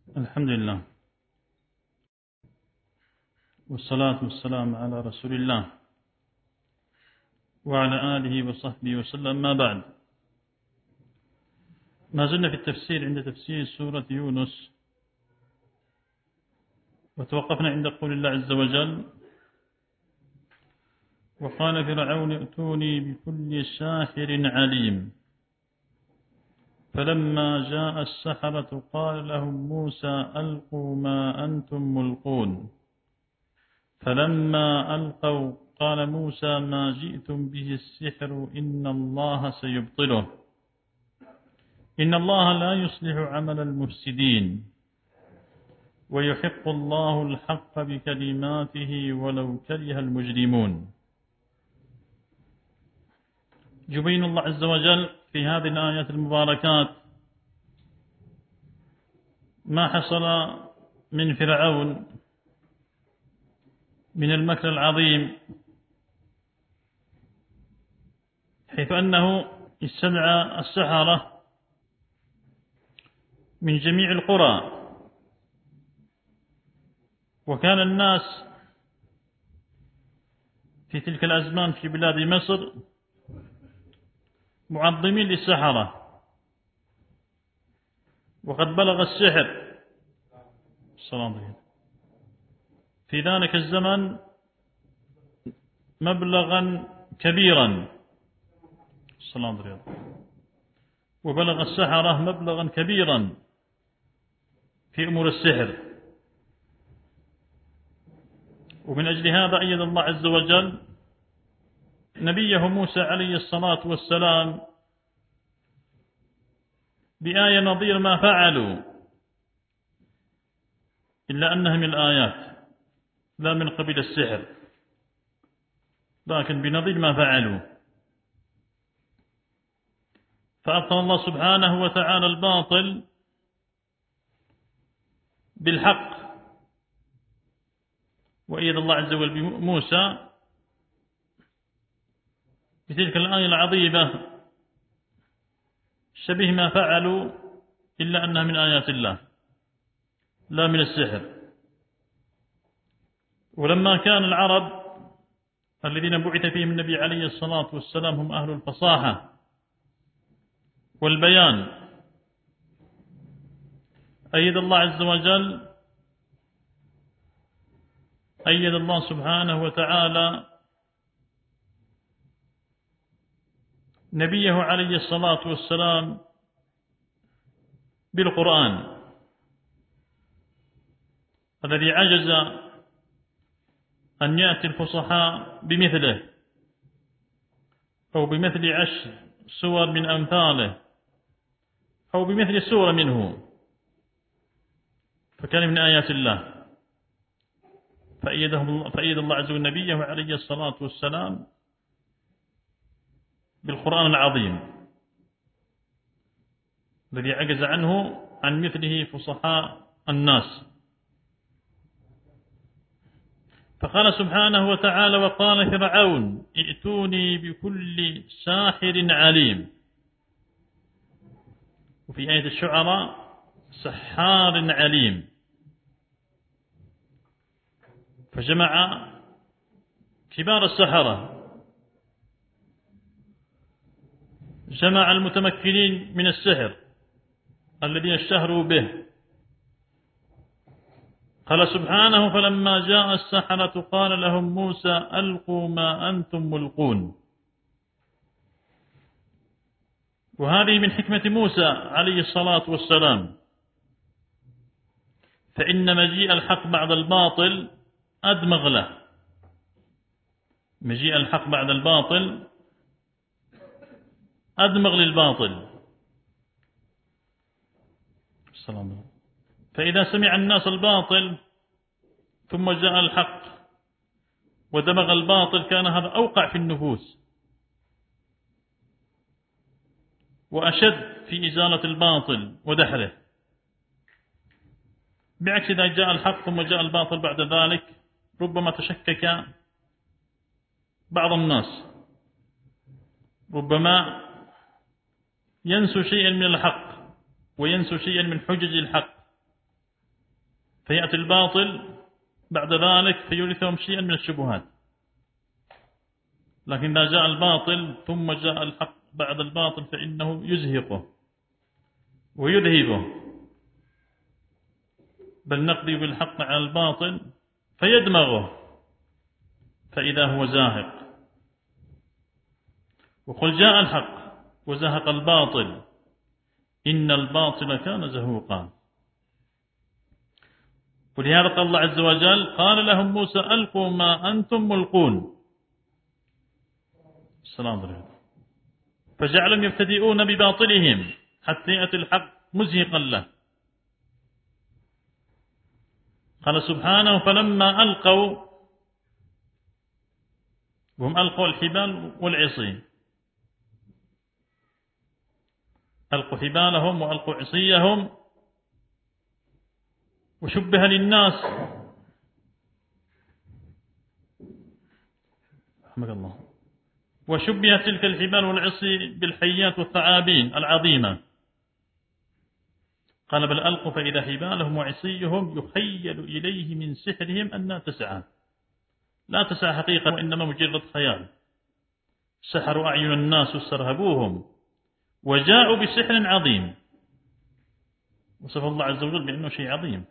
الحمد لله، والصلاة والسلام على رسول الله وعلى آله وصحبه وسلم، ما بعد. ما زلنا في التفسير عند تفسير سورة يونس، وتوقفنا عند قول الله عز وجل: وقال فرعون ائتوني بكل ساحر عليم. فلما جاء السحرة قال لهم موسى ألقوا ما أنتم ملقون. فلما ألقوا قال موسى ما جئتم به السحر إن الله سيبطله إن الله لا يصلح عمل المفسدين ويحق الله الحق بكلماته ولو كره المجرمون. يبين الله عز وجل في هذه الآيات المباركات ما حصل من فرعون من المكر العظيم، حيث أنه استدعى السحرة من جميع القرى، وكان الناس في تلك الأزمان في بلاد مصر معظمين للسحرة، وقد بلغ السحر في ذلك الزمن مبلغا كبيرا، وبلغ السحرة مبلغا كبيرا في أمور السحر. ومن أجل هذا أيد الله عز وجل نبيه موسى عليه الصلاة والسلام بآية نظير ما فعلوا، إلا أنها من الآيات لا من قبيل السحر، لكن بنظير ما فعلوا. فأبطل الله سبحانه وتعالى الباطل بالحق، وأيد الله عز وجل بموسى بتلك الآية العظيمة شبه ما فعلوا، إلا أنها من آيات الله لا من السحر. ولما كان العرب الذين بعث فيهم النبي عليه الصلاة والسلام هم أهل الفصاحة والبيان، أيد الله سبحانه وتعالى نبيه عليه الصلاة والسلام بالقرآن الذي عجز أن يأتي الفصحاء بمثله أو بمثل 10 سور من أمثاله أو بمثل سورة منه، فكان من آيات الله. فأيد الله عز وجل نبيه عليه الصلاة والسلام بالقرآن العظيم الذي عجز عنه عن مثله فصحاء الناس. فقال سبحانه وتعالى: وقال فرعون ائتوني بكل ساحر عليم. وفي آية الشعراء سحار عليم، فجمع كبار السحرة، جمع المتمكنين من السحر الذين اشتهروا به. قال سبحانه: فلما جاء السحرة قال لهم موسى ألقوا ما أنتم ملقون. وهذه من حكمة موسى عليه الصلاة والسلام، فإن مجيء الحق بعد الباطل أدمغ له. مجيء الحق بعد الباطل أدمغ للباطل. فإذا سمع الناس الباطل ثم جاء الحق ودمغ الباطل كان هذا أوقع في النفوس وأشد في إزالة الباطل ودحره، بعكس إذا جاء الحق ثم جاء الباطل بعد ذلك ربما تشكك بعض الناس، ربما ينسوا شيئا من الحق وينسوا شيئا من حجج الحق فيأتي الباطل بعد ذلك فيورثهم شيئا من الشبهات. لكن إذا جاء الباطل ثم جاء الحق بعد الباطل فإنه يزهقه ويذهبه، بل نقضي بالحق على الباطل فيدمغه فإذا هو زاهق. وقل جاء الحق وزهق الباطل إن الباطل كان زهوقا. ولهذا قال الله عز وجل قال لهم موسى ألقوا ما أنتم ملقون. السلام عليكم. فجعلهم يبتدئون بباطلهم حتى يأتي الحق مزهقا له. قال سبحانه فلما ألقوا، وهم ألقوا الحبال والعصي، ألقوا حبالهم وألقوا عصيهم، وشبه للناس رحمك الله، وشبه تلك الحبال والعصي بالحيات والثعابين العظيمة. قال بل ألقوا فإذا حبالهم وعصيهم يخيل إليه من سحرهم أنها تسعى، لا تسعى حقيقة وإنما مجرد خيال. سحروا أعين الناس واسترهبوهم وجاءوا بسحر عظيم. وصف الله عز وجل بأنه شيء عظيم،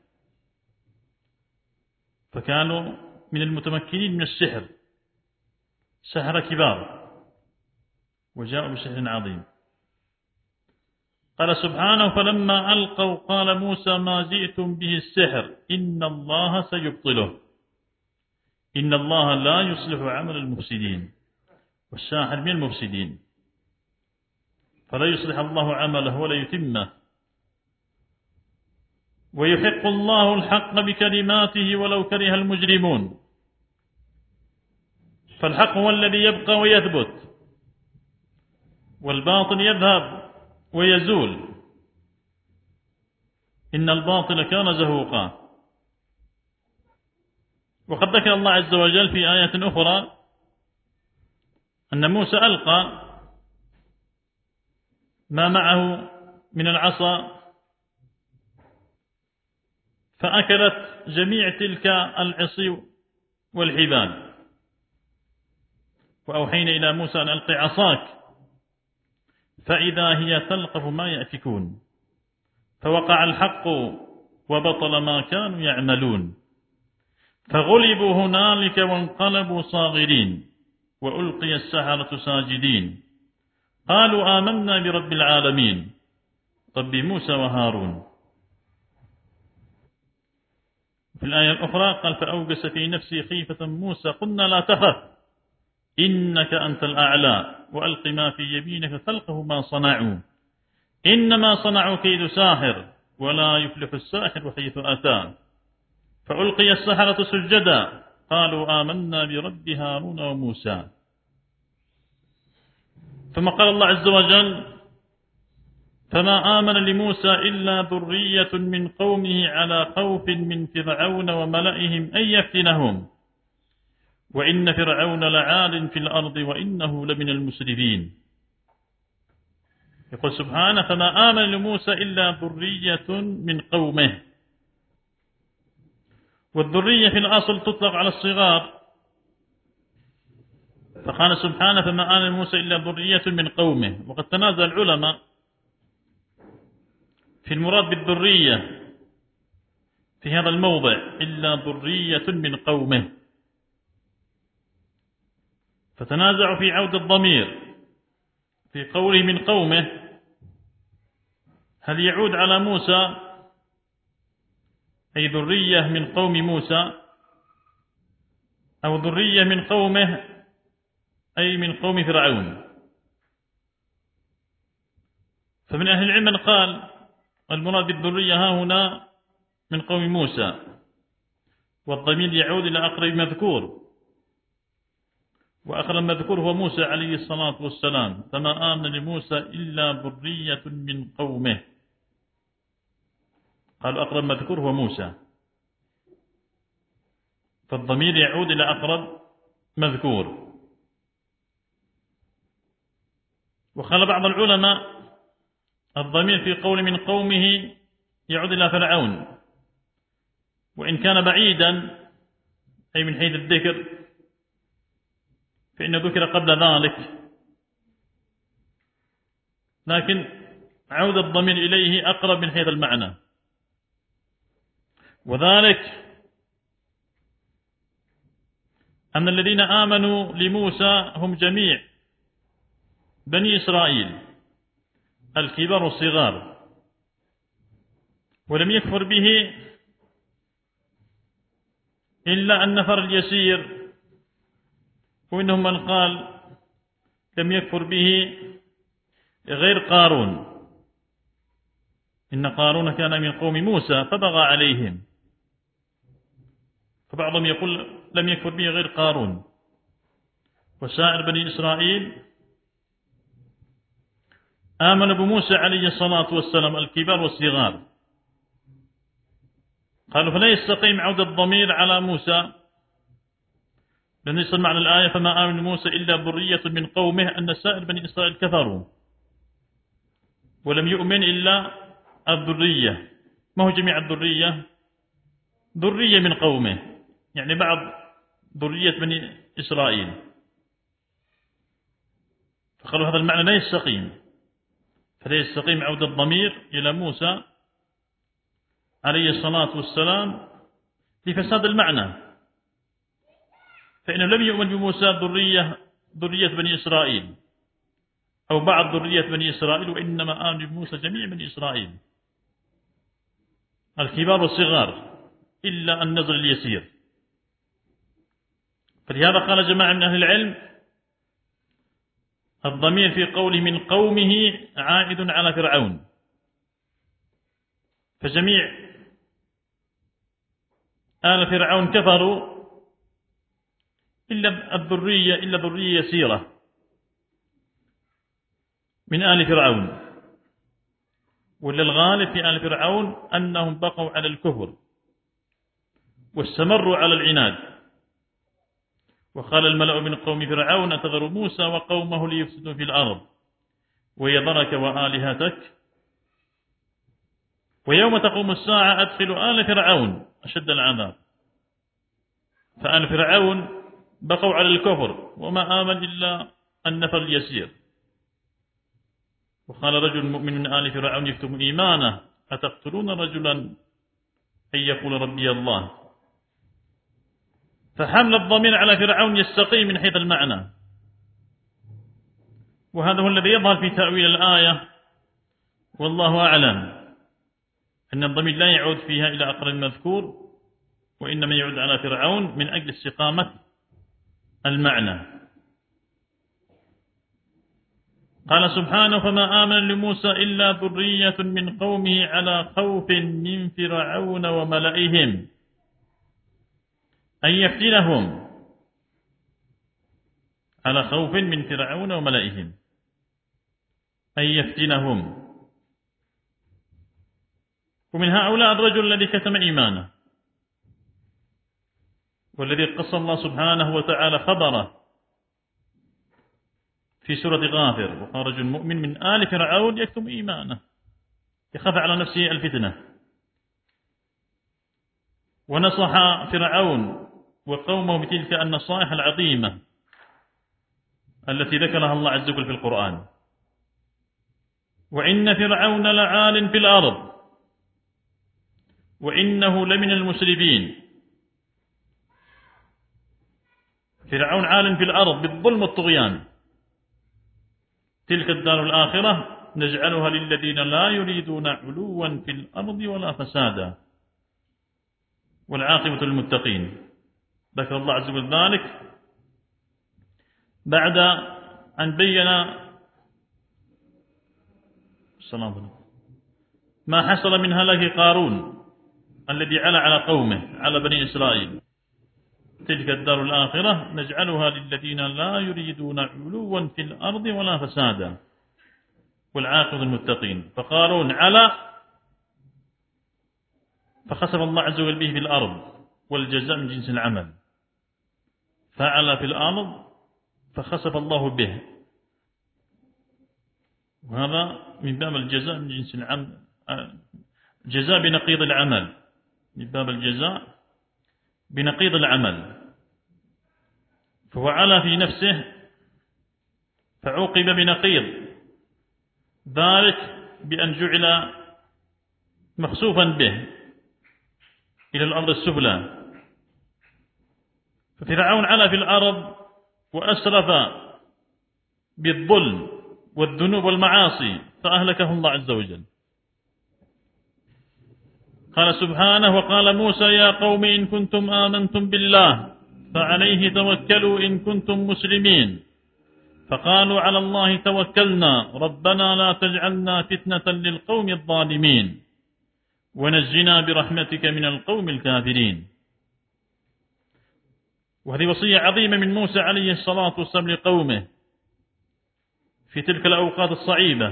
فكانوا من المتمكنين من السحر، سحر كبار، وجاءوا بسحر عظيم. قال سبحانه فلما ألقوا قال موسى ما جئتم به السحر إن الله سيبطله إن الله لا يصلح عمل المفسدين. والساحر من المفسدين، فلا يصلح الله عمله ولا يتمه. ويحق الله الحق بكلماته ولو كره المجرمون. فالحق هو الذي يبقى ويثبت، والباطل يذهب ويزول. إن الباطل كان زهوقا. وقد ذكر الله عز وجل في آية أخرى أن موسى ألقى ما معه من العصا فأكلت جميع تلك العصي والحبال. وأوحينا إلى موسى أن ألقي عصاك فإذا هي تلقف ما يأفكون فوقع الحق وبطل ما كانوا يعملون فغلبوا هنالك وانقلبوا صاغرين وألقي السحرة ساجدين قالوا آمنا برب العالمين رب موسى وهارون. في الآية الأخرى قال فأوجس في نفسي خيفة موسى قلنا لا تخف إنك أنت الأعلى وألق ما في يمينك تلقه ما صنعوا إنما صنعوا كيد ساحر ولا يفلح الساحر حيث أتى فألقي السحرة سجدا قالوا آمنا برب هارون وموسى. ثم قال الله عز وجل فما آمن لموسى إلا ذرية من قومه على خوف من فرعون وملئهم أن يفتنهم وإن فرعون لعال في الأرض وإنه لمن المسرفين. يقول سبحانه فما آمن لموسى إلا ذرية من قومه. والذرية في الأصل تطلق على الصغار، فقال سبحانه فما آمن لموسى إلا ذرية من قومه. وقد تنازع العلماء في المراد بالذرية في هذا الموضع إلا ذرية من قومه، فتنازعوا في عود الضمير في قوله من قومه هل يعود على موسى أي ذرية من قوم موسى أو ذرية من قومه أي من قوم فرعون. فمن أهل العلم قال المراد بالذرية ها هنا من قوم موسى والضمير يعود إلى أقرب مذكور، وأقرب مذكور هو موسى عليه الصلاة والسلام. فما آمن لموسى إلا ذرية من قومه. قالوا أقرب مذكور هو موسى، فالضمير يعود إلى أقرب مذكور. وقال بعض العلماء الضمير في قول من قومه يعود إلى فرعون، وإن كان بعيدا أي من حيث الذكر فإنه ذكر قبل ذلك، لكن عودة الضمير إليه أقرب من حيث المعنى، وذلك أن الذين آمنوا لموسى هم جميع بني إسرائيل الكبار والصغار، ولم يكفر به إلا النفر اليسير، ومنهم من قال لم يكفر به غير قارون، إن قارون كان من قوم موسى فبغى عليهم، فبعضهم يقول لم يكفر به غير قارون، وسائر بني إسرائيل آمنوا بموسى عليه الصلاة والسلام الكبار والصغار. قالوا فلا يستقيم عودة الضمير على موسى، لأن يصل معنى الآية فما آمن موسى إلا ذرية من قومه، أن سائر بني إسرائيل كفروا ولم يؤمن إلا الذرية، ما هو جميع الذرية، ذرية من قومه، يعني بعض ذرية بني إسرائيل. فقالوا هذا المعنى لا يستقيم، فلا يستقيم عودة الضمير إلى موسى عليه الصلاة والسلام لفساد المعنى، فإنه لم يؤمن بموسى ذرية بني إسرائيل أو بعض ذرية بني إسرائيل، وإنما آمن بموسى جميع بني إسرائيل الكبار والصغار إلا النزل اليسير. فلهذا قال جماعة من أهل العلم الضمير في قوله من قومه عائد على فرعون، فجميع آل فرعون كفروا إلا ذرية يسيرة من آل فرعون، وللغالب في آل فرعون أنهم بقوا على الكفر واستمروا على العناد. وقال الملأ من قوم فرعون تذر موسى وقومه ليفسدوا في الأرض ويذرك وآلهتك ويوم تقوم الساعة أدخلوا آل فرعون أشد العذاب. فآل فرعون بقوا على الكفر وما آمن إلا النفر اليسير. وقال رجل مؤمن من آل فرعون يكتم إيمانه أتقتلون رجلا أن يقول ربي الله. فحمل الضمير على فرعون يستقيم من حيث المعنى، وهذا هو الذي يظهر في تأويل الآية والله أعلم، أن الضمير لا يعود فيها إلى أقرب المذكور، وإنما يعود على فرعون من أجل استقامة المعنى. قال سبحانه فما آمن لموسى إلا ذرية من قومه على خوف من فرعون وملئهم أن يفتنهم، على خوف من فرعون وملئهم أن يفتنهم. ومن هؤلاء الرجل الذي كتم إيمانه، والذي قص الله سبحانه وتعالى خبره في سورة غافر، وقال رجل مؤمن من آل فرعون يكتم إيمانه يخاف على نفسه الفتنة، ونصح فرعون وقومه بتلك النصائح العظيمة التي ذكرها الله عز وجل في القرآن. وإن فرعون لعال في الأرض وإنه لمن المسرفين. فرعون عال في الأرض بالظلم والطغيان. تلك الدار الآخرة نجعلها للذين لا يريدون علوا في الأرض ولا فسادا والعاقبة للمتقين. ذكر الله عز وجل ذلك بعد أن بين ما حصل من هلاك قارون الذي علا على قومه على بني إسرائيل. تلك الدار الآخرة نجعلها للذين لا يريدون علوا في الأرض ولا فسادا والعاقبة للمتقين. فقارون علا فخسف الله عز وجل به في الأرض، والجزاء من جنس العمل. فعلى في الأرض فخسف الله به، وهذا من باب الجزاء من جنس العمل، جزاء بنقيض العمل من باب الجزاء بنقيض العمل، فهو علا في نفسه فعوقب بنقيض ذلك بأن جعل مخسوفا به إلى الأرض السفلى. ففرعون علا في الأرض وأسرف بالظلم والذنوب والمعاصي فأهلكه الله عز وجل. قال سبحانه: وقال موسى يا قوم إن كنتم آمنتم بالله فعليه توكلوا إن كنتم مسلمين. فقالوا على الله توكلنا ربنا لا تجعلنا فتنة للقوم الظالمين ونجنا برحمتك من القوم الكافرين. وهذه وصية عظيمة من موسى عليه الصلاة والسلام لقومه في تلك الأوقات الصعيبة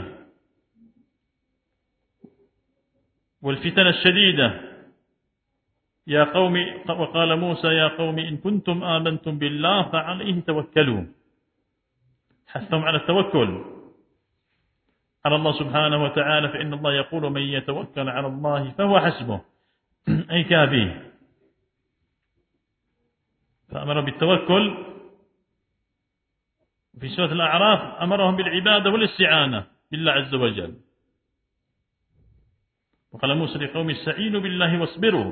والفتن الشديدة. يا قوم، وقال موسى يا قوم إن كنتم آمنتم بالله فعليه توكلوا، حثهم على التوكل على الله سبحانه وتعالى، فإن الله يقول من يتوكل على الله فهو حسبه أي كافيه. فأمر بالتوكل. في سورة الأعراف أمرهم بالعبادة والاستعانة بالله عز وجل. وقال موسى لقوم استعينوا بالله واصبروا،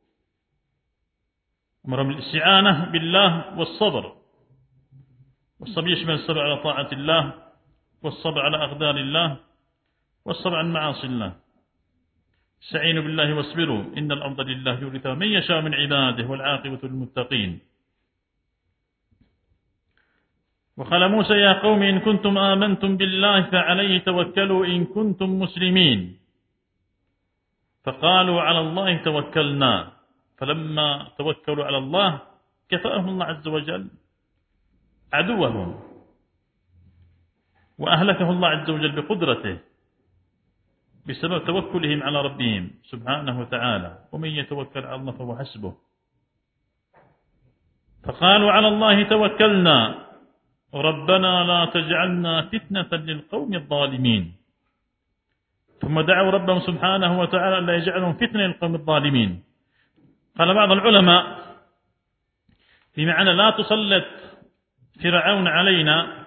أمرهم بالاستعانة بالله والصبر. والصبر يشمل الصبر على طاعة الله والصبر على أقدار الله والصبر عن معاصي الله. استعينوا بالله واصبروا إن الأرض لله يورثها من يشاء من عباده والعاقبة للمتقين. وقال موسى يا قوم إن كنتم آمنتم بالله فعليه توكلوا إن كنتم مسلمين. فقالوا على الله توكلنا، فلما توكلوا على الله كفأهم الله عز وجل عدوهم وأهلكه الله عز وجل بقدرته بسبب توكلهم على ربهم سبحانه وتعالى. ومن يتوكل على الله فهو حسبه. فقالوا على الله توكلنا ربنا لا تجعلنا فتنة للقوم الظالمين. ثم دعوا ربهم سبحانه وتعالى لا يجعلهم فتنة للقوم الظالمين. قال بعض العلماء بمعنى لا تسلط فرعون علينا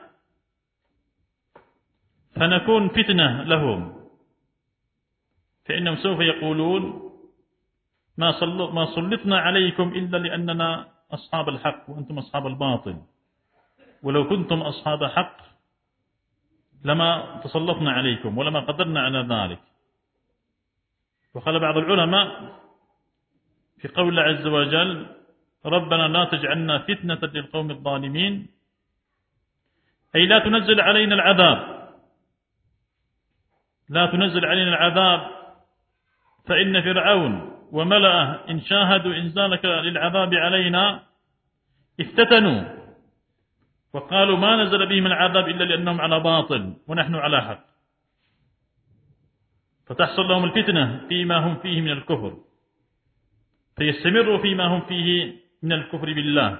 فنكون فتنة لهم، فإنهم سوف يقولون ما سلطنا عليكم إلا لأننا أصحاب الحق وأنتم أصحاب الباطل، ولو كنتم أصحاب حق لما تسلطنا عليكم ولما قدرنا على ذلك. وقال بعض العلماء في قول الله عز وجل ربنا لا تجعلنا فتنة للقوم الظالمين، أي لا تنزل علينا العذاب، لا تنزل علينا العذاب، فإن فرعون وملأه إن شاهدوا إنزالك للعذاب علينا افتتنوا وقالوا ما نزل بهم العذاب إلا لأنهم على باطل ونحن على حق، فتحصل لهم الفتنة فيما هم فيه من الكفر، فيستمروا فيما هم فيه من الكفر بالله.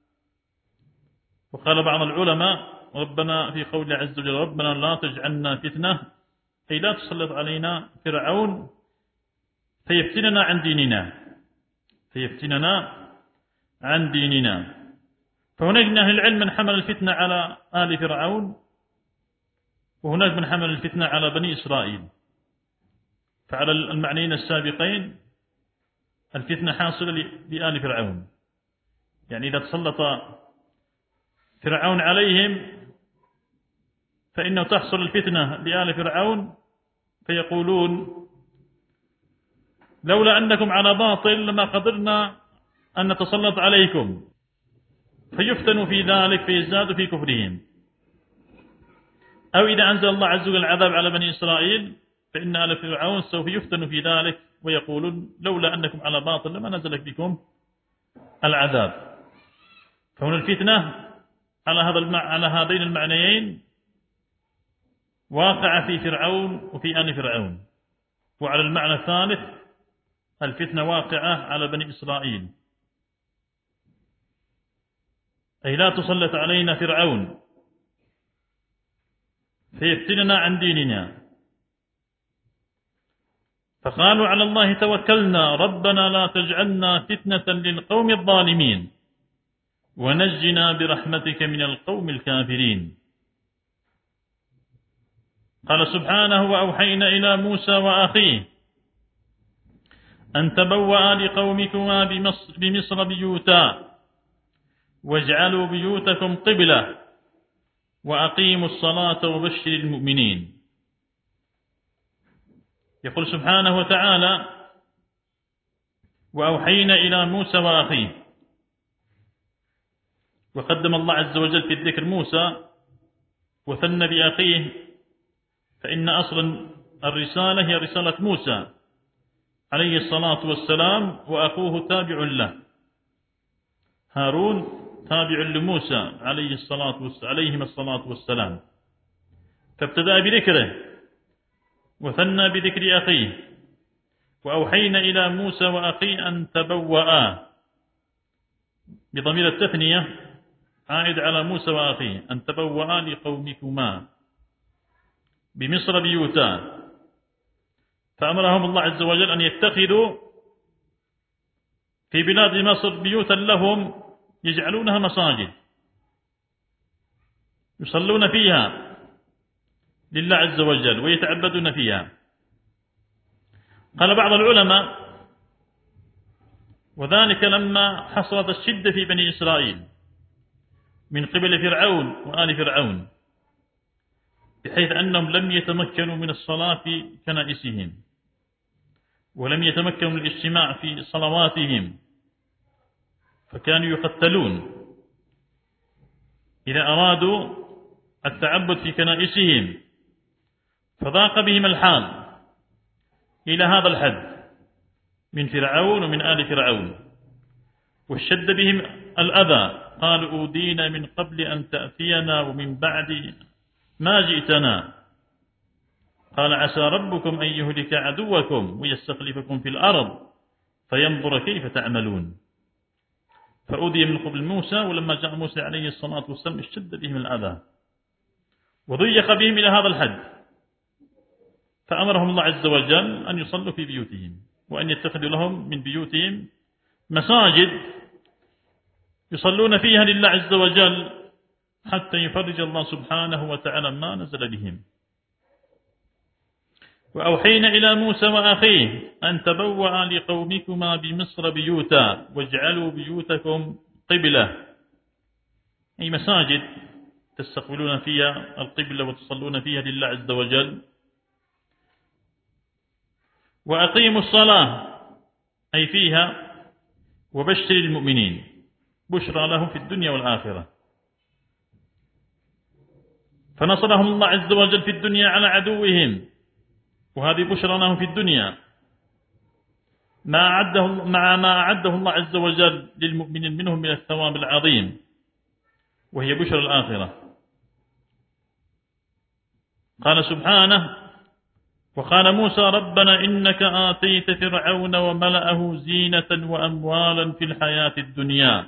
وقال بعض العلماء ربنا في قول عز وجل ربنا لا تجعلنا فتنة، أي لا تسلط علينا فرعون فيفتننا عن ديننا، فيفتننا عن ديننا. فهناك من أهل العلم من حمل الفتنة على آل فرعون، وهناك من حمل الفتنة على بني إسرائيل. فعلى المعنيين السابقين الفتنة حاصلة لآل فرعون، يعني إذا تسلط فرعون عليهم فإنه تحصل الفتنة لآل فرعون، فيقولون لولا أنكم على باطل لما قدرنا أن نتسلط عليكم، فيفتنوا في ذلك فيزدادوا في كفرهم. أو إذا أنزل الله عز وجل العذاب على بني إسرائيل فإن آل فرعون سوف يفتنوا في ذلك ويقولون لولا أنكم على باطل لما نزل بكم العذاب. فهنا الفتنة على هذين المعنيين واقع في فرعون وفي آل فرعون. وعلى المعنى الثالث الفتنة واقعة على بني إسرائيل، أي لا تسلط علينا فرعون فيفتننا عن ديننا. فقالوا على الله توكلنا ربنا لا تجعلنا فتنة للقوم الظالمين ونجنا برحمتك من القوم الكافرين. قال سبحانه وأوحينا إلى موسى وأخيه أن تبوأ لقومكما بمصر بيوتا واجعلوا بيوتكم قبلة وأقيموا الصلاة وبشر المؤمنين. يقول سبحانه وتعالى وأوحينا إلى موسى وأخيه، وقدم الله عز وجل في الذكر موسى وثنى بأخيه، فإن أصل الرسالة هي رسالة موسى عليه الصلاة والسلام، وأخوه تابع له هارون تابع لموسى عليهما الصلاة والسلام، فابتدأ بذكره وثنى بذكر أخيه. وأوحينا إلى موسى وأخيه أن تبوأ بضمير التثنية عائد على موسى وأخيه، أن تبوأ لقومكما بمصر بيوتا، فأمرهم الله عز وجل أن يتخذوا في بلاد مصر بيوتا لهم يجعلونها مساجد يصلون فيها لله عز وجل ويتعبدون فيها. قال بعض العلماء وذلك لما حصلت الشدة في بني إسرائيل من قبل فرعون وآل فرعون، بحيث أنهم لم يتمكنوا من الصلاة في كنائسهم ولم يتمكنوا من الاجتماع في صلواتهم، فكانوا يقتلون إذا أرادوا التعبد في كنائسهم، فضاق بهم الحال إلى هذا الحد من فرعون ومن آل فرعون، واشتد بهم الأذى. قالوا أوذينا من قبل أن تأتينا ومن بعد ما جئتنا، قال عسى ربكم أن يهلك عدوكم ويستخلفكم في الأرض فينظر كيف تعملون. فأوذي من قبل موسى، ولما جاء موسى عليه الصلاة والسلام اشتد بهم الأذى وضيق بهم إلى هذا الحد، فأمرهم الله عز وجل أن يصلوا في بيوتهم وأن يتخذوا لهم من بيوتهم مساجد يصلون فيها لله عز وجل حتى يفرج الله سبحانه وتعالى ما نزل بهم. وأوحينا إلى موسى وأخيه أن تبوأ لقومكما بمصر بيوتا واجعلوا بيوتكم قبلة، أي مساجد تستقبلون فيها القبلة وتصلون فيها لله عز وجل. وأقيموا الصلاة أي فيها، وبشر المؤمنين، بشرى لهم في الدنيا والآخرة. فنصرهم الله عز وجل في الدنيا على عدوهم، وهذه بشرى لهم في الدنيا مع ما أعده الله عز وجل للمؤمنين منهم من الثواب العظيم، وهي بشرى الآخرة. قال سبحانه وقال موسى ربنا إنك آتيت فرعون وملأه زينة وأموالا في الحياة الدنيا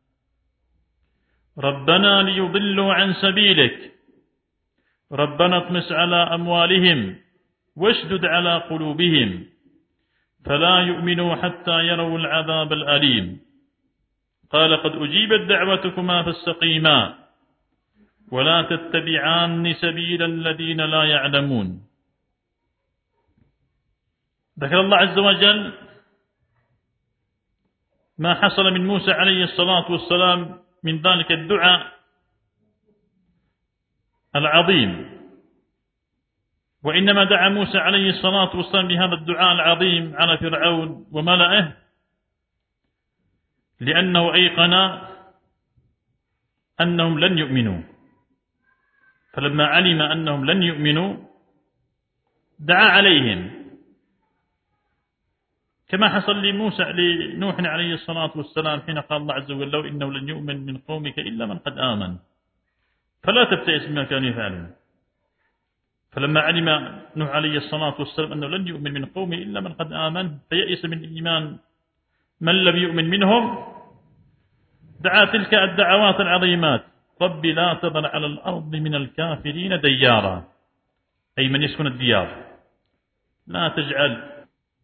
ربنا ليضلوا عن سبيلك ربنا اطمس على أموالهم واشدد على قلوبهم فلا يؤمنوا حتى يروا العذاب الأليم. قال قد أجيبت دعوتكما فاستقيما ولا تتبعان سبيل الذين لا يعلمون. ذكر الله عز وجل ما حصل من موسى عليه الصلاة والسلام من ذلك الدعاء العظيم، وإنما دعا موسى عليه الصلاة والسلام بهذا الدعاء العظيم على فرعون وملئه لأنه أيقن أنهم لن يؤمنوا، فلما علم أنهم لن يؤمنوا دعا عليهم، كما حصل لنوح عليه الصلاة والسلام حين قال الله عز وجل لو إنه لن يؤمن من قومك إلا من قد آمن فلا تبتئس بما كانوا يفعلون. فلما علم نوح عليه الصلاة والسلام أنه لن يؤمن من قومه إلا من قد آمن فيئس من إيمان من لم يؤمن منهم، دعا تلك الدعوات العظيمات رب لا تذر على الأرض من الكافرين ديارا، أي من يسكن الديار، لا تجعل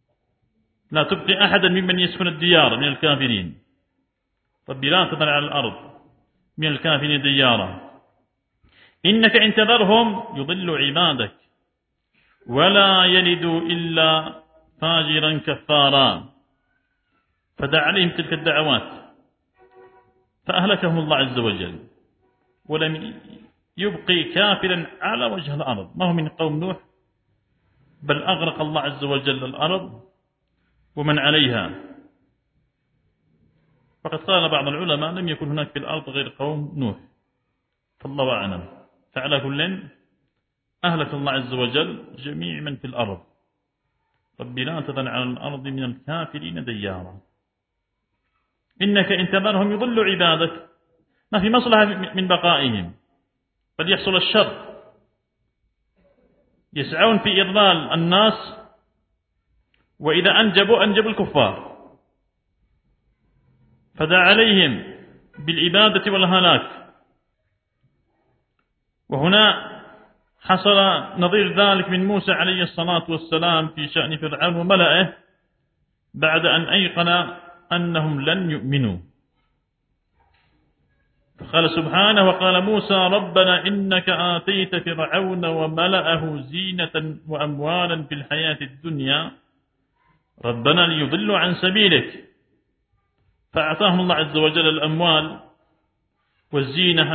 لا تبقي أحدا ممن يسكن الديار من الكافرين. رب لا تذر على الأرض من الكافرين ديارا إنك إن تذرهم يضل عبادك ولا يلدوا إلا فاجرا كفارا. فدعا عليهم تلك الدعوات فأهلكهم الله عز وجل، ولم يبقي كافرا على وجه الأرض، ما هو من قوم نوح، بل أغرق الله عز وجل الأرض ومن عليها. فقد قال بعض العلماء لم يكن هناك في الأرض غير قوم نوح، فالله أعلم. فعلى كل أهلك الله عز وجل جميع من في الأرض. رب لا تذر على الأرض من الكافرين ديارا إنك إن تذرهم يضل عبادك. ما في مصلحة من بقائهم، بل يحصل الشر، يسعون في إضلال الناس، وإذا أنجبوا الكفار. فدعا عليهم بالإبادة والهلاك. وهنا حصل نظير ذلك من موسى عليه الصلاة والسلام في شأن فرعون وملئه بعد أن أيقن أنهم لن يؤمنوا. فقال سبحانه وقال موسى ربنا إنك آتيت فرعون وملأه زينة وأموالا في الحياة الدنيا ربنا ليضلوا عن سبيلك. فأعطاهم الله عز وجل الأموال والزينة،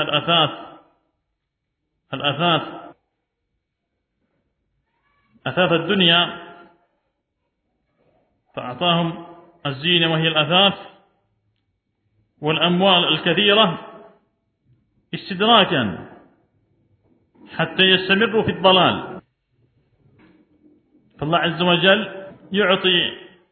أثاث الدنيا، فأعطاهم الزينة وهي الأثاث والأموال الكثيرة استدراكا حتى يستمروا في الضلال. فالله عز وجل يعطي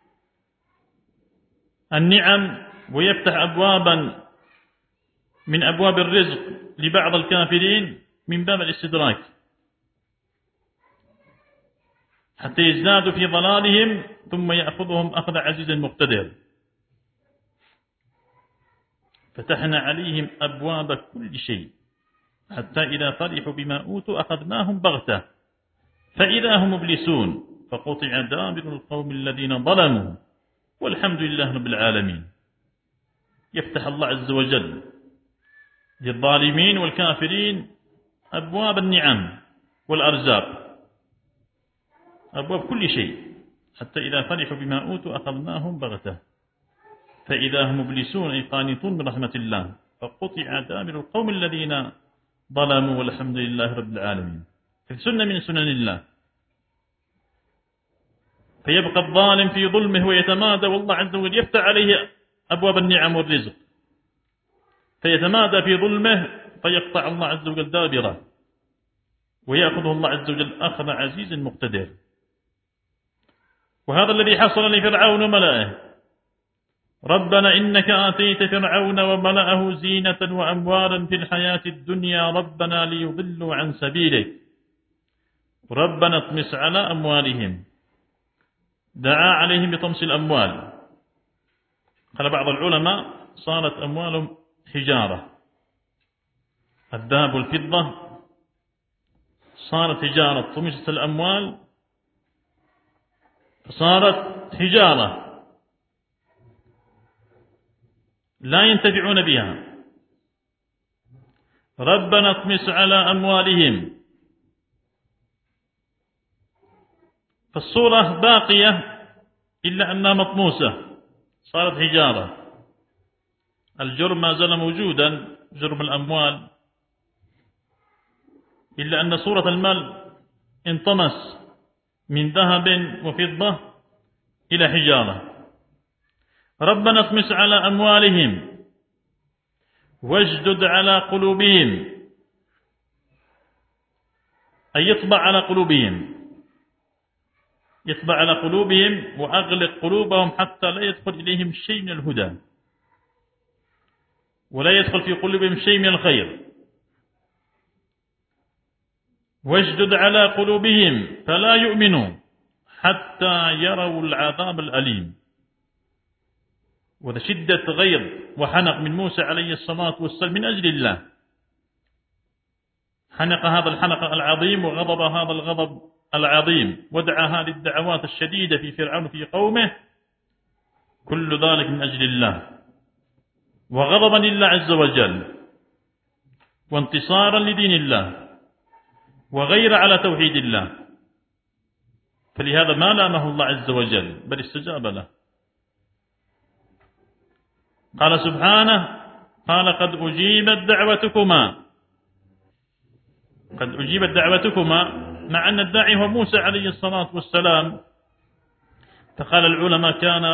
النعم ويفتح أبوابا من أبواب الرزق لبعض الكافرين من باب الاستدراك حتى يزدادوا في ضلالهم، ثم يأخذهم أخذ عزيز مقتدر. فتحنا عليهم أبواب كل شيء حتى إذا فرحوا بما أوتوا أخذناهم بغتة فإذا هم مبلسون فقطع دابر القوم الذين ظلموا والحمد لله رب العالمين. يفتح الله عز وجل للظالمين والكافرين أبواب النعم والأرزاق، أبواب كل شيء، حتى إذا فرحوا بما أوتوا أخذناهم بغتة فإذا هم مبلسون أي قانطون من رحمة الله فقطع دابر القوم الذين ظلموا والحمد لله رب العالمين. في سنة من سنن الله. فيبقى الظالم في ظلمه ويتمادى، والله عز وجل يفتح عليه أبواب النعم والرزق فيتمادى في ظلمه فيقطع الله عز وجل دابره ويأخذه الله عز وجل أخذ عزيز مقتدر. وهذا الذي حصل لفرعون وملئه. ربنا إنك آتيت فرعون وملأه زينة وأموالا في الحياة الدنيا ربنا ليضلوا عن سبيلك ربنا اطمس على أموالهم. دعا عليهم بطمس الأموال. قال بعض العلماء صارت أموالهم حجارة، الذهب والفضة صارت حجارة، طمست الأموال فصارت حجارة لا ينتفعون بها. ربنا اطمس على أموالهم. فالصورة باقية إلا أنها مطموسة، صارت حجارة. الجرم ما زال موجودا، جرم الأموال، إلا أن صورة المال انطمس من ذهب وفضة إلى حجارة. ربنا اطمس على أموالهم واجدد على قلوبهم، أي يطبع على قلوبهم، يطبع على قلوبهم وأغلق قلوبهم حتى لا يدخل إليهم شيء من الهدى ولا يدخل في قلوبهم شيء من الخير. واجدد على قلوبهم فلا يؤمنوا حتى يروا العذاب الأليم. وذا شدة غيظ وحنق من موسى عليه الصلاة والسلام من أجل الله. حنق هذا الحنق العظيم وغضب هذا الغضب العظيم، ودعا هذه الدعوات الشديدة في فرعون في قومه كل ذلك من أجل الله، وغضبا لله عز وجل، وانتصارا لدين الله، وغير على توحيد الله. فلهذا ما لامه الله عز وجل بل استجاب له. قال سبحانه: قال قد أجيبت دعوتكما، مع أن الداعي هو موسى عليه الصلاة والسلام. فقال العلماء: كان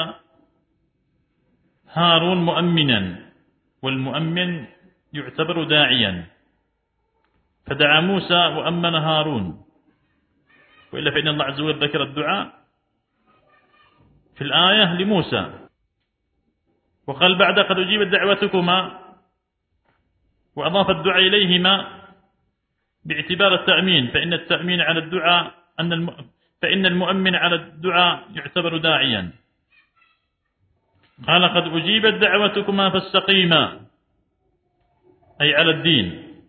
هارون مؤمنا، والمؤمن يعتبر داعيا، فدعا موسى وأمن هارون. وإلا فإن الله عز وجل ذكر الدعاء في الآية لموسى، وقال بعد قد أجيبت دعوتكما، وأضاف الدعاء إليهما باعتبار التأمين، فإن التأمين على الدعاء فإن المؤمن على الدعاء يعتبر داعيا. قال قد أجيبت دعوتكما فاستقيما، أي على الدين،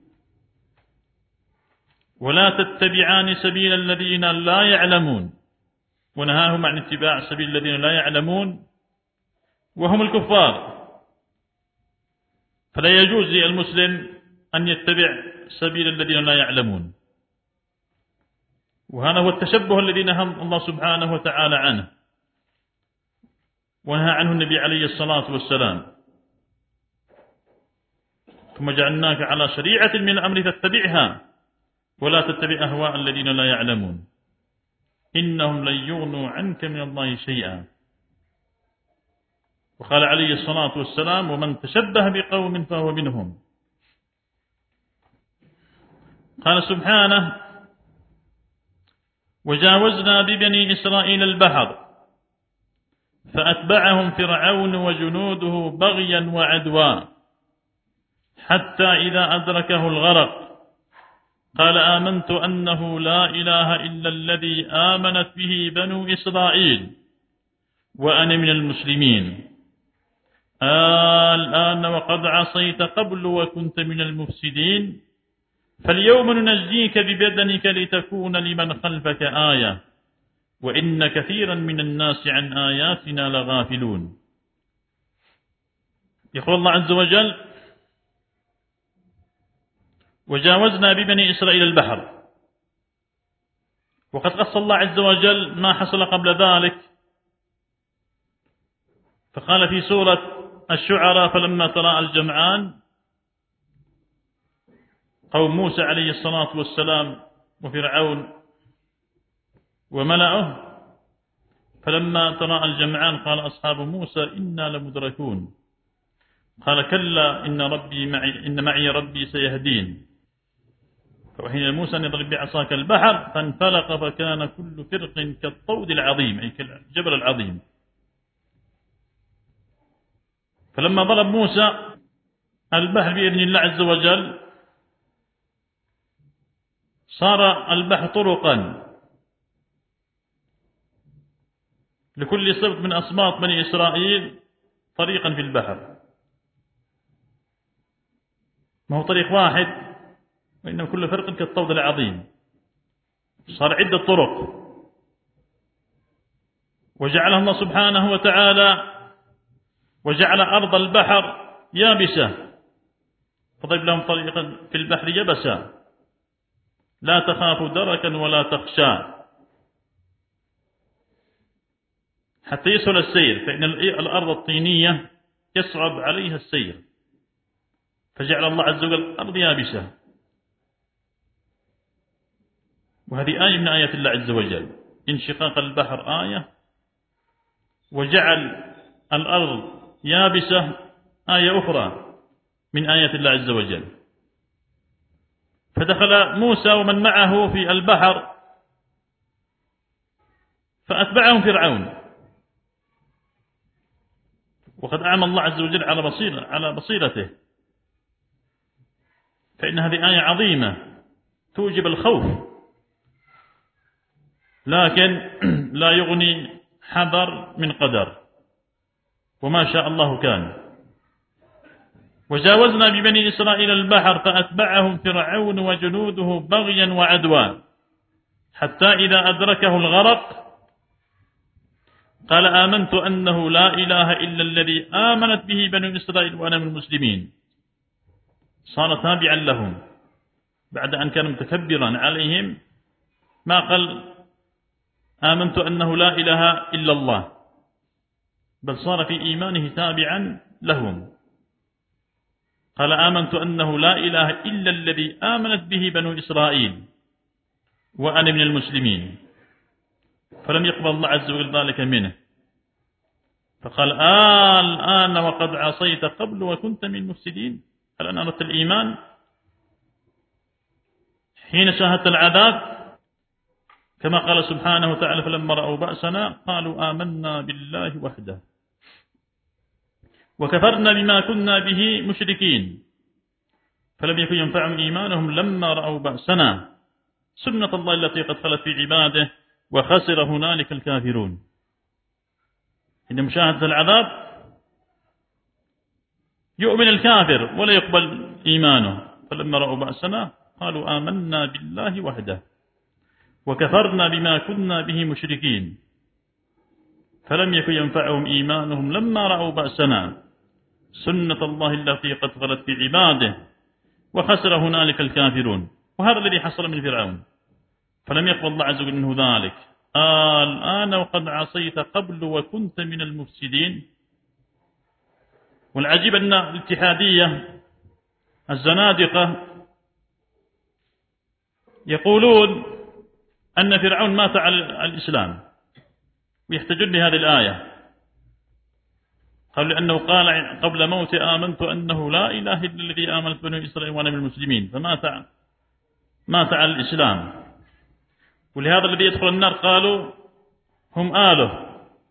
ولا تتبعان سبيل الذين لا يعلمون، ونهاهم عن اتباع سبيل الذين لا يعلمون وهم الكفار. فلا يجوز للمسلم أن يتبع سبيل الذين لا يعلمون، وهذا هو التشبه الذي نهى الله سبحانه وتعالى عنه، ونهى عنه النبي عليه الصلاة والسلام. ثم جعلناك على شريعة من الأمر فاتبعها، ولا تتبع أهواء الذين لا يعلمون، إنهم لن يغنوا عنك من الله شيئا. وقال عليه الصلاة والسلام: ومن تشبه بقوم فهو منهم. قال سبحانه: وجاوزنا ببني إسرائيل البحر فأتبعهم فرعون وجنوده بغيا وعدوا حتى إذا أدركه الغرق قال آمنت أنه لا إله إلا الذي آمنت به بنو إسرائيل وأنا من المسلمين الآن وقد عصيت قبل وكنت من المفسدين فاليوم ننجيك ببدنك لتكون لمن خلفك آية وإن كثيرا من الناس عن آياتنا لغافلون. يقول الله عز وجل: وجاوزنا ببني إسرائيل البحر. وقد قص الله عز وجل ما حصل قبل ذلك، فقال في سورة الشعراء: فلما تراءى الجمعان، قوم موسى عليه الصلاة والسلام وفرعون وملأه، فلما تراءى الجمعان قال أصحاب موسى إنا لمدركون قال كلا إن معي ربي سيهدين فوحين موسى أن يضرب بعصاك البحر فانفلق فكان كل فرق كالطود العظيم، أي كالجبل العظيم. فلما ضرب موسى البحر بإذن الله عز وجل صار البحر طرقا لكل سبط من أسباط بني إسرائيل طريقا في البحر، ما هو طريق واحد، وإنما كل فرق كالطود العظيم. صار عدة طرق، وجعلها الله سبحانه وتعالى وجعل أرض البحر يابسة فضرب لهم طريقا في البحر يبسا لا تخاف دركا ولا تخشى حتى يسهل السير، فإن الأرض الطينية يصعب عليها السير، فجعل الله عز وجل الأرض يابسة. وهذه آية من آيات الله عز وجل، انشقاق البحر آية، وجعل الأرض يابسة آية أخرى من آيات الله عز وجل. فدخل موسى ومن معه في البحر فأتبعهم فرعون، وقد أعمى الله عز وجل على بصيرته، فإن هذه آية عظيمة توجب الخوف، لكن لا يغني حذر من قدر، وما شاء الله كان. وجاوزنا ببني إسرائيل البحر فأتبعهم فرعون وجنوده بغيا وعدوا حتى إذا أدركه الغرق قال آمنت أنه لا إله إلا الذي آمنت به بنو إسرائيل وأنا من المسلمين. صار تابعا لهم بعد أن كان متكبرا عليهم، ما قال آمنت أنه لا إله إلا الله، بل صار في إيمانه تابعا لهم. قال آمنت أنه لا إله إلا الذي آمنت به بنو إسرائيل وأنا من المسلمين، فلم يقبل الله عز وجل ذلك منه، فقال الآن وقد عصيت قبل وكنت من المفسدين. الآن أردت الإيمان حين شاهدت العذاب، كما قال سبحانه وتعالى فلما رأوا بأسنا قالوا آمنا بالله وحده وكفرنا بما كنا به مشركين، فلم يكن ينفعهم إيمانهم لما رأوا بأسنا، سنة الله التي قد خلت في عباده وخسر هنالك الكافرون. إن مشاهدة العذاب يؤمن الكافر ولا يقبل إيمانه، فلما رأوا بأسنا قالوا آمنا بالله وحده وكفرنا بما كنا به مشركين، فلم يكن ينفعهم إيمانهم لما رأوا بأسنا، سنة الله التي قد خلت في عباده وخسر هنالك الكافرون. وهذا الذي حصل من فرعون، فلم يقبل الله عز وجل منه ذلك. الآن وقد عصيت قبل وكنت من المفسدين. والعجيب أن الاتحادية الزنادقة يقولون أن فرعون مات على الإسلام، ويحتجون بهذه الآية، قالوا لأنه قال قبل موت آمنت أنه لا إله إلا الذي آمنت بنو إسرائيل وأنا من المسلمين، مات على الإسلام. ولهذا الذي يدخل النار قالوا هم آله،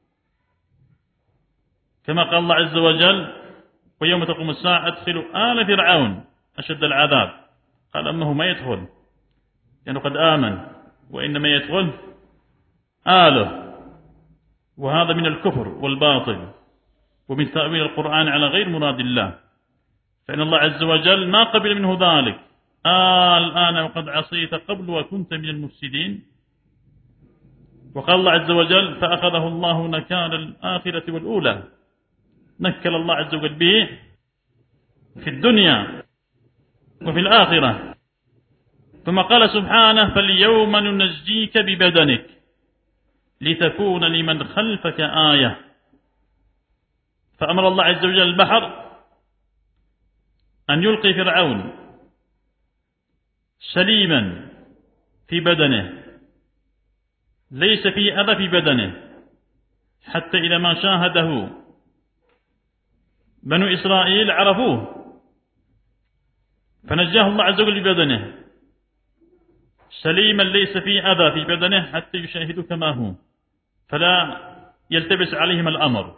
كما قال الله عز وجل ويوم تقوم الساعة أدخلوا آل فرعون أشد العذاب. قال أما ما يدخل لأنه يعني قد آمن، وإنما يدخل آله. وهذا من الكفر والباطل ومن تأويل القرآن على غير مراد الله، فإن الله عز وجل ما قبل منه ذلك. الآن وقد عصيت قبل وكنت من المفسدين. وقال الله عز وجل فأخذه الله نكال الآخرة والأولى، نكل الله عز وجل به في الدنيا وفي الآخرة. ثم قال سبحانه فاليوم ننجيك ببدنك لتكون لمن خلفك آية. فأمر الله عز وجل البحر أن يلقي فرعون سليما في بدنه، ليس في أذى في بدنه، حتى إذا ما شاهده بنو إسرائيل عرفوه، فنجاه الله عز وجل ببدنه سليما ليس في أذى في بدنه، حتى يشاهدوا كما هو، فلا يلتبس عليهم الأمر،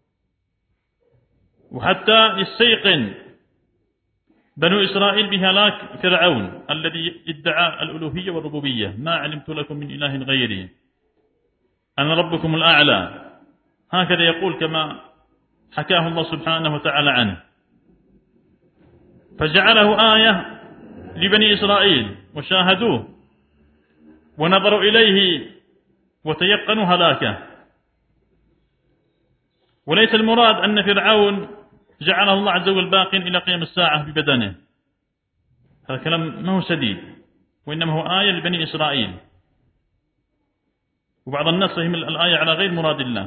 وحتى يستيقن بنو إسرائيل بهلاك فرعون الذي ادعى الألوهية والربوبية، ما علمت لكم من إله غيري أنا ربكم الأعلى، هكذا يقول كما حكاه الله سبحانه وتعالى عنه. فجعله آية لبني إسرائيل وشاهدوه ونظروا إليه وتيقنوا هلاكه. وليس المراد أن فرعون جعله الله عز وجل باق إلى قيام الساعة ببدنه، هذا كلام ما هو سديد، وإنما هو آية لبني إسرائيل. وبعض الناس فهم الآية على غير مراد الله،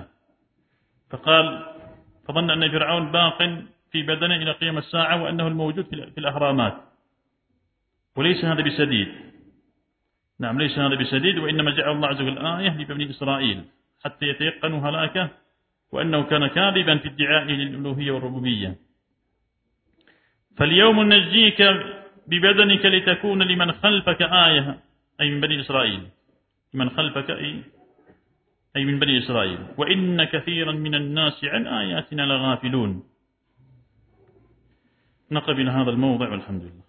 فظن أن فرعون باق في بدنه إلى قيام الساعة وأنه الموجود في الأهرامات، وليس هذا بسديد. نعم ليس هذا بسديد، وإنما جعل الله عز وجل آية لبني إسرائيل حتى يتيقنوا هلاكه، وأنه كان كاذبا في ادعائه للألوهية والربوبية. فاليوم نجيك ببدنك لتكون لمن خلفك آية، أي من بني إسرائيل، لمن خلفك أي من بني إسرائيل، وإن كثيرا من الناس عن آياتنا لغافلون. نقف إلى هذا الموضع والحمد لله.